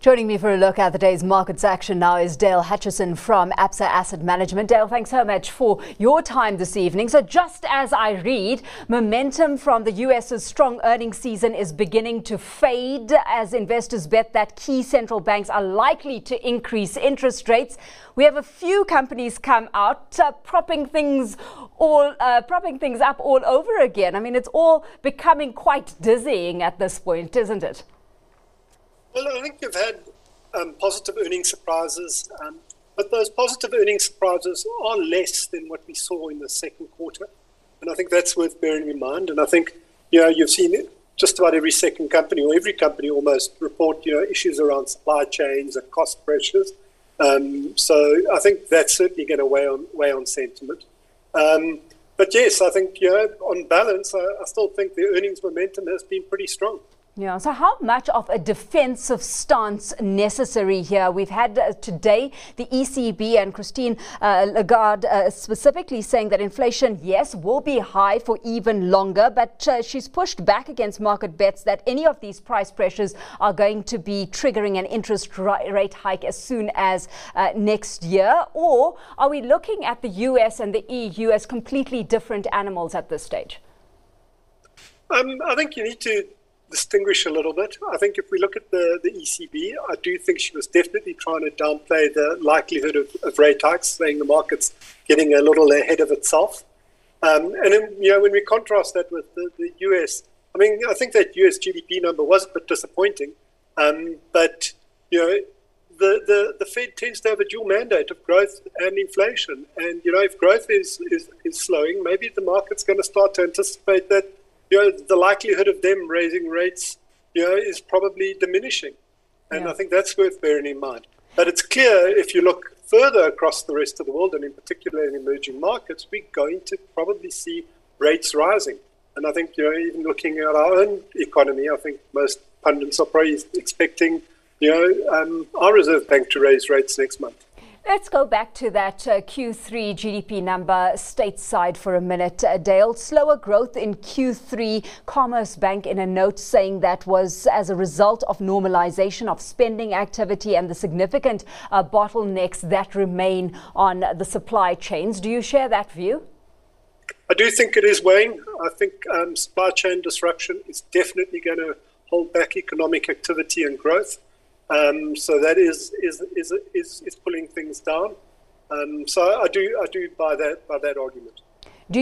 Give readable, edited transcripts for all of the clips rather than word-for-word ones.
Joining me for a look at the day's markets action now is Dale Hutchison from Absa Asset Management. Dale, thanks so much for your time this evening. So just as I read, momentum from the US's strong earnings season is beginning to fade as investors bet that key central banks are likely to increase interest rates. We have a few companies come out propping things up all over again. I mean, it's all becoming quite dizzying at this point, isn't it? Well, I think you've had positive earnings surprises, but those positive earnings surprises are less than what we saw in the second quarter. And I think that's worth bearing in mind. And I think, you've seen just about every second company or every company almost report, issues around supply chains and cost pressures. So I think that's certainly going to weigh on sentiment. But yes, I think, on balance, I still think the earnings momentum has been pretty strong. Yeah, so how much of a defensive stance necessary here? We've had today the ECB and Christine Lagarde specifically saying that inflation, yes, will be high for even longer, but she's pushed back against market bets that any of these price pressures are going to be triggering an interest rate hike as soon as next year. Or are we looking at the US and the EU as completely different animals at this stage? I think you need to distinguish a little bit. I think if we look at the ECB, I do think she was definitely trying to downplay the likelihood of rate hikes, saying the market's getting a little ahead of itself. And then, when we contrast that with the US, I mean, I think that US GDP number was a bit disappointing. But, the Fed tends to have a dual mandate of growth and inflation. And, if growth is slowing, maybe the market's going to start to anticipate that the likelihood of them raising rates, is probably diminishing. And I think that's worth bearing in mind. But it's clear if you look further across the rest of the world, and in particular in emerging markets, we're going to probably see rates rising. And I think, even looking at our own economy, I think most pundits are probably expecting, our Reserve Bank to raise rates next month. Let's go back to that Q3 GDP number stateside for a minute, Dale. Slower growth in Q3, Commerce Bank in a note saying that was as a result of normalization of spending activity and the significant bottlenecks that remain on the supply chains. Do you share that view? I do think it is weighing. I think supply chain disruption is definitely going to hold back economic activity and growth. So that is pulling things down. So I do buy that argument. Do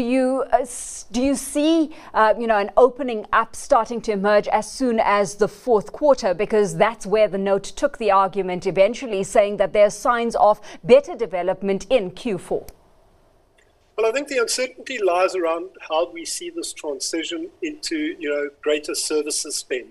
you see an opening up starting to emerge as soon as the fourth quarter? Because that's where the note took the argument eventually, saying that there are signs of better development in Q4. Well, I think the uncertainty lies around how we see this transition into greater services spend.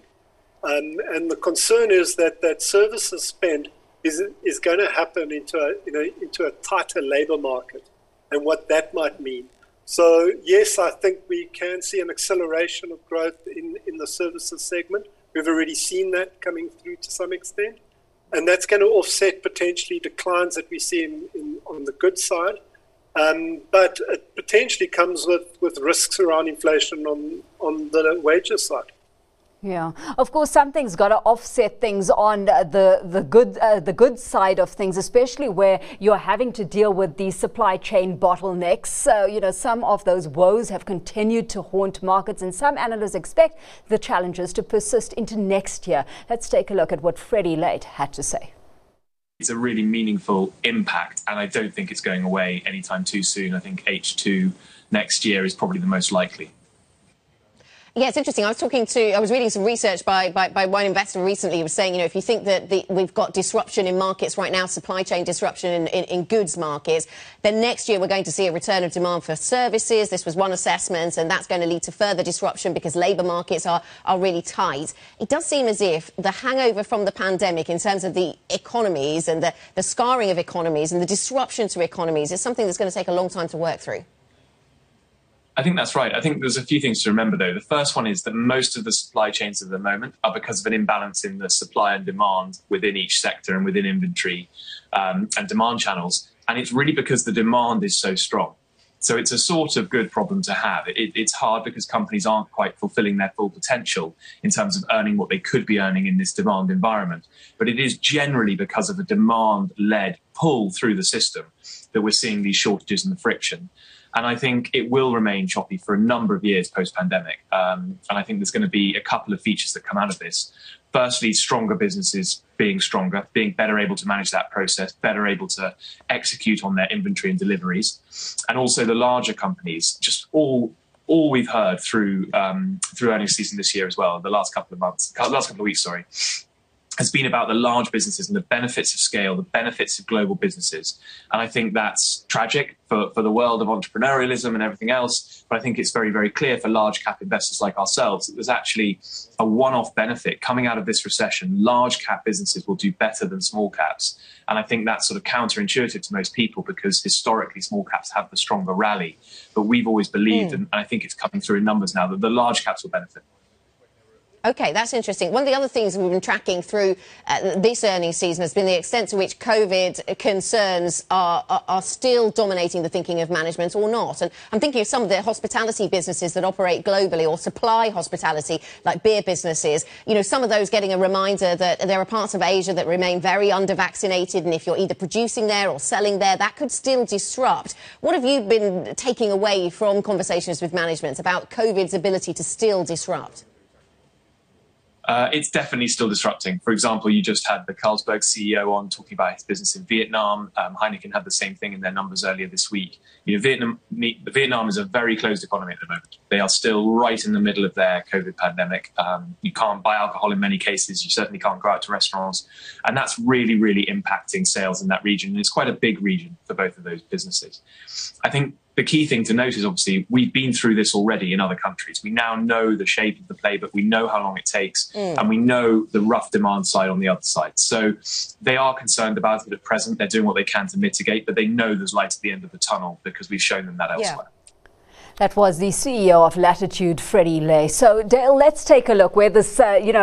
And the concern is that services spend is going to happen into a tighter labour market, and what that might mean. So yes, I think we can see an acceleration of growth in the services segment. We've already seen that coming through to some extent, and that's going to offset potentially declines that we see on the goods side. But it potentially comes with risks around inflation on the wages side. Yeah, of course, something's got to offset things on the good side of things, especially where you're having to deal with these supply chain bottlenecks. So, some of those woes have continued to haunt markets, and some analysts expect the challenges to persist into next year. Let's take a look at what Freddie Late had to say. It's a really meaningful impact, and I don't think it's going away anytime too soon. I think H2 next year is probably the most likely. Yeah, it's interesting. I was reading some research by one investor recently who was saying, if you think that we've got disruption in markets right now, supply chain disruption in goods markets, then next year we're going to see a return of demand for services. This was one assessment, and that's going to lead to further disruption because labour markets are really tight. It does seem as if the hangover from the pandemic in terms of the economies and the scarring of economies and the disruption to economies is something that's going to take a long time to work through. I think that's right. I think there's a few things to remember, though. The first one is that most of the supply chains at the moment are because of an imbalance in the supply and demand within each sector and within inventory and demand channels. And it's really because the demand is so strong. So it's a sort of good problem to have. It's hard because companies aren't quite fulfilling their full potential in terms of earning what they could be earning in this demand environment. But it is generally because of a demand-led pull through the system that we're seeing these shortages and the friction. And I think it will remain choppy for a number of years post-pandemic. And I think there's going to be a couple of features that come out of this. Firstly, stronger businesses being stronger, being better able to manage that process, better able to execute on their inventory and deliveries. And also the larger companies, just all we've heard through earnings season this year as well, the last couple of weeks, has been about the large businesses and the benefits of scale, the benefits of global businesses. And I think that's tragic for the world of entrepreneurialism and everything else. But I think it's very, very clear for large cap investors like ourselves that there's actually a one-off benefit coming out of this recession. Large cap businesses will do better than small caps. And I think that's sort of counterintuitive to most people because historically small caps have the stronger rally. But we've always believed, and I think it's coming through in numbers now, that the large caps will benefit. OK, that's interesting. One of the other things we've been tracking through this earnings season has been the extent to which COVID concerns are still dominating the thinking of management or not. And I'm thinking of some of the hospitality businesses that operate globally or supply hospitality, like beer businesses. You know, some of those getting a reminder that there are parts of Asia that remain very under-vaccinated. And if you're either producing there or selling there, that could still disrupt. What have you been taking away from conversations with management about COVID's ability to still disrupt? It's definitely still disrupting. For example, you just had the Carlsberg CEO on talking about his business in Vietnam. Heineken had the same thing in their numbers earlier this week. You know, Vietnam is a very closed economy at the moment. They are still right in the middle of their COVID pandemic. You can't buy alcohol in many cases. You certainly can't go out to restaurants. And that's really, really impacting sales in that region. And it's quite a big region for both of those businesses. I think the key thing to note is obviously we've been through this already in other countries. We now know the shape of the playbook. We know how long it takes and we know the rough demand side on the other side. So they are concerned about it at present. They're doing what they can to mitigate, but they know there's light at the end of the tunnel because we've shown them that elsewhere. That was the CEO of Latitude, Freddie Lay. So, Dale, let's take a look where this,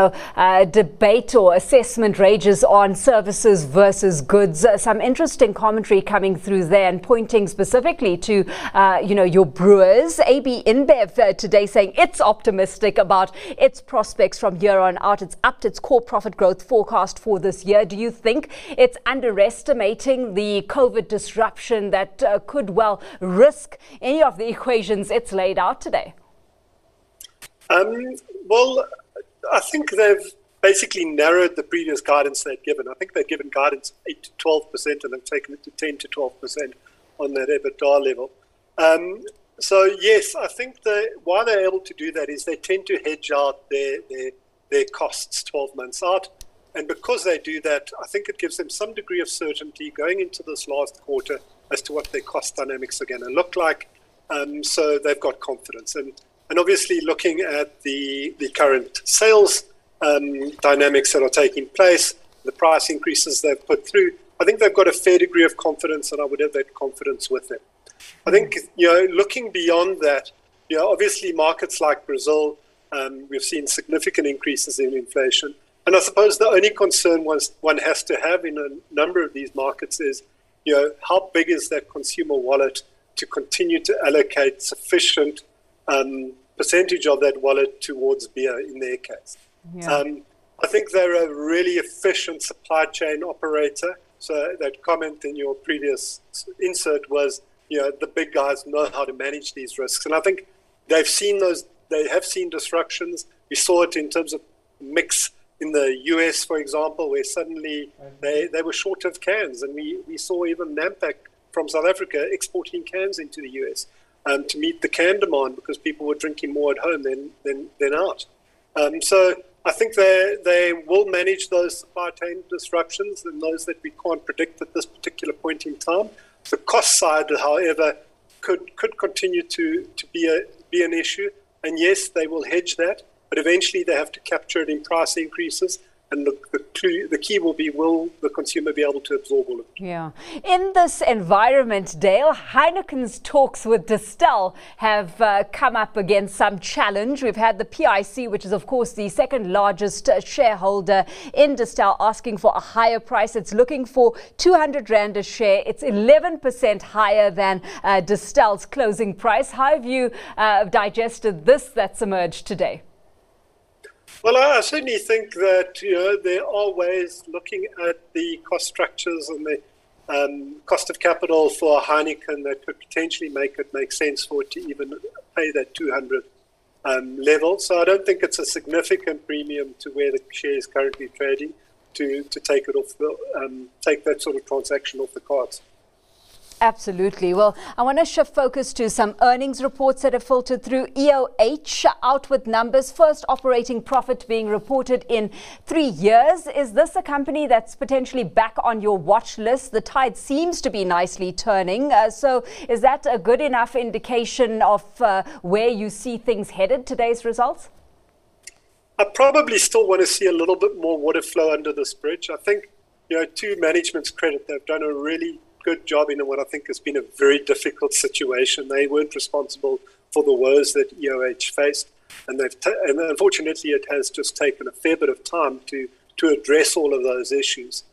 debate or assessment rages on services versus goods. Some interesting commentary coming through there and pointing specifically to, your brewers. AB InBev today saying it's optimistic about its prospects from here on out. It's upped its core profit growth forecast for this year. Do you think it's underestimating the COVID disruption that could well risk any of the equations it's laid out today? Well, I think they've basically narrowed the previous guidance they'd given. I think they'd given guidance of 8 to 12% and they've taken it to 10 to 12% on that EBITDA level. So, yes, I think why they're able to do that is they tend to hedge out their costs 12 months out. And because they do that, I think it gives them some degree of certainty going into this last quarter as to what their cost dynamics are going to look like. So they've got confidence. And obviously looking at the current sales dynamics that are taking place, the price increases they've put through, I think they've got a fair degree of confidence and I would have that confidence with them. I think, looking beyond that, obviously markets like Brazil, we've seen significant increases in inflation. And I suppose the only concern one has to have in a number of these markets is, how big is that consumer wallet to continue to allocate sufficient percentage of that wallet towards beer in their case. Yeah. I think they're a really efficient supply chain operator. So that comment in your previous insert was, the big guys know how to manage these risks. And I think they have seen disruptions. We saw it in terms of mix in the US, for example, where suddenly they were short of cans. And we saw even Nampak from South Africa exporting cans into the US to meet the can demand because people were drinking more at home than out. So I think they will manage those supply chain disruptions and those that we can't predict at this particular point in time. The cost side, however, could continue to be an issue. And yes, they will hedge that, but eventually they have to capture it in price increases. And the key will be, will the consumer be able to absorb all of it? Yeah. In this environment, Dale, Heineken's talks with Distell have come up against some challenge. We've had the PIC, which is, of course, the second largest shareholder in Distell, asking for a higher price. It's looking for 200 Rand a share. It's 11% higher than Distell's closing price. How have you digested this that's emerged today? Well, I certainly think that there are ways looking at the cost structures and the cost of capital for Heineken that could potentially make it make sense for it to even pay that 200 level. So I don't think it's a significant premium to where the share is currently trading to take it off take that sort of transaction off the cards. Absolutely. Well, I want to shift focus to some earnings reports that have filtered through. EOH out with numbers. First operating profit being reported in 3 years. Is this a company that's potentially back on your watch list? The tide seems to be nicely turning. So is that a good enough indication of where you see things headed, today's results? I probably still want to see a little bit more water flow under this bridge. I think, to management's credit, they've done a really good job in what I think has been a very difficult situation. They weren't responsible for the woes that EOH faced, and unfortunately it has just taken a fair bit of time to address all of those issues.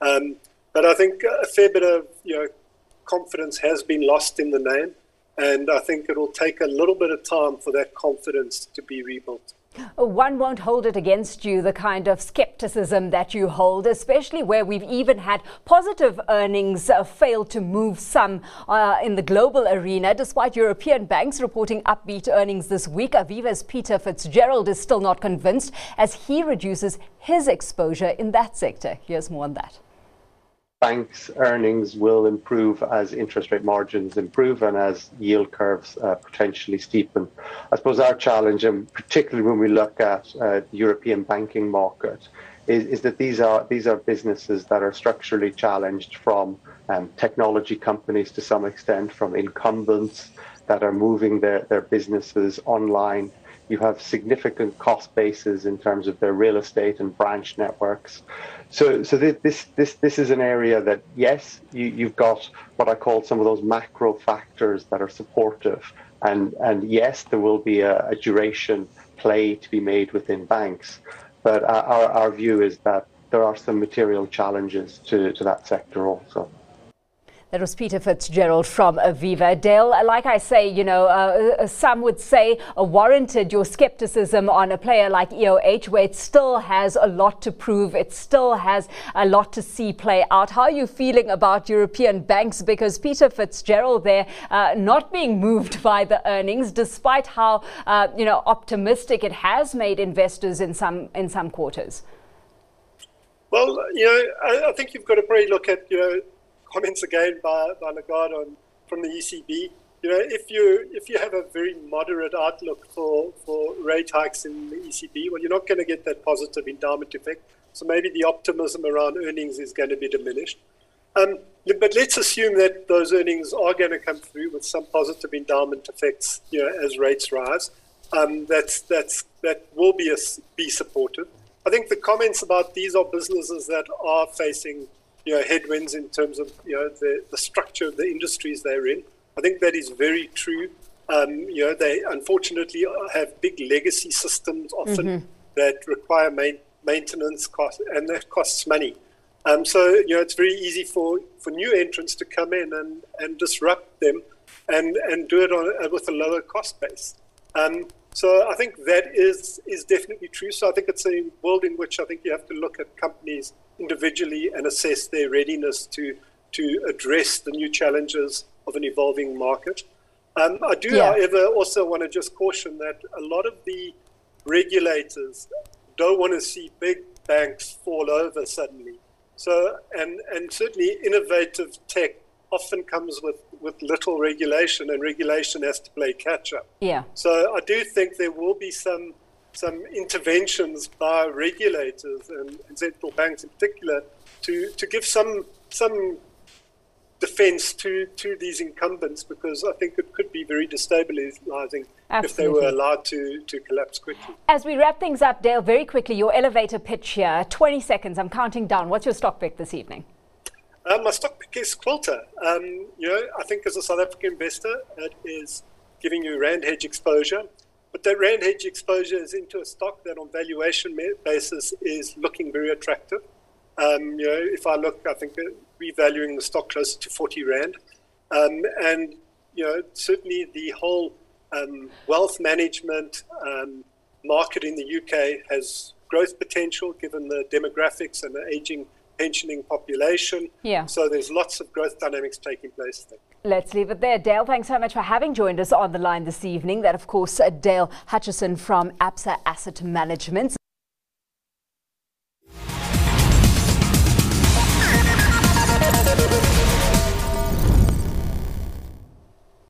But I think a fair bit of confidence has been lost in the name, and I think it will take a little bit of time for that confidence to be rebuilt. One won't hold it against you, the kind of skepticism that you hold, especially where we've even had positive earnings fail to move some in the global arena, despite European banks reporting upbeat earnings this week. Aviva's Peter Fitzgerald is still not convinced as he reduces his exposure in that sector. Here's more on that. Banks' earnings will improve as interest rate margins improve and as yield curves potentially steepen. I suppose our challenge, and particularly when we look at the European banking market, is that these are businesses that are structurally challenged from technology companies to some extent, from incumbents that are moving their businesses online. You have significant cost bases in terms of their real estate and branch networks. So this is an area that, yes, you've got what I call some of those macro factors that are supportive. And yes, there will be a duration play to be made within banks. But our view is that there are some material challenges to that sector also. That was Peter Fitzgerald from Aviva. Dale, like I say, some would say warranted your skepticism on a player like EOH, where it still has a lot to prove. It still has a lot to see play out. How are you feeling about European banks? Because Peter Fitzgerald there not being moved by the earnings, despite how optimistic it has made investors in some quarters. Well, I think you've got to probably look at comments again by Lagarde from the ECB. If you have a very moderate outlook for rate hikes in the ECB, well, you're not going to get that positive endowment effect. So maybe the optimism around earnings is going to be diminished. But let's assume that those earnings are going to come through with some positive endowment effects, as rates rise. That will be supportive. I think the comments about these are businesses that are facing headwinds in terms of the structure of the industries they're in. I think that is very true. They unfortunately have big legacy systems often that require maintenance costs, and that costs money. So it's very easy for new entrants to come in and disrupt them and do it with a lower cost base. So I think that is definitely true. So I think it's a world in which I think you have to look at companies individually and assess their readiness to address the new challenges of an evolving market. I do, however, also want to just caution that a lot of the regulators don't want to see big banks fall over suddenly. So, and certainly innovative tech often comes with little regulation, and regulation has to play catch up. Yeah. So I do think there will be some interventions by regulators and central banks in particular to give some defense to these incumbents, because I think it could be very destabilizing if they were Absolutely. allowed to collapse quickly. As we wrap things up, Dale, very quickly, your elevator pitch here. 20 seconds. I'm counting down. What's your stock pick this evening? My stock pick is Quilter. I think as a South African investor, it is giving you rand hedge exposure. But that rand hedge exposure is into a stock that on valuation basis is looking very attractive. If I look, I think revaluing the stock closer to 40 rand. And certainly the whole wealth management market in the UK has growth potential given the demographics and the aging pensioning population. Yeah. So there's lots of growth dynamics taking place there. Let's leave it there. Dale, thanks so much for having joined us on the line this evening. That, of course, Dale Hutchison from Absa Asset Management.